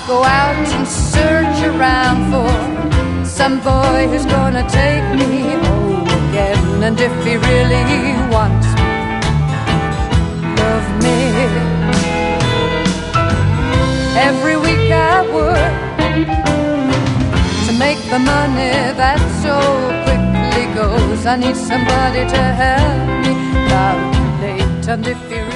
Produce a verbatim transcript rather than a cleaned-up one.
I'll go out and search around for some boy who's gonna take me home again. And if he really wants me, love me. Every week I work to make the money that so quickly goes. I need somebody to help me calculate, and if he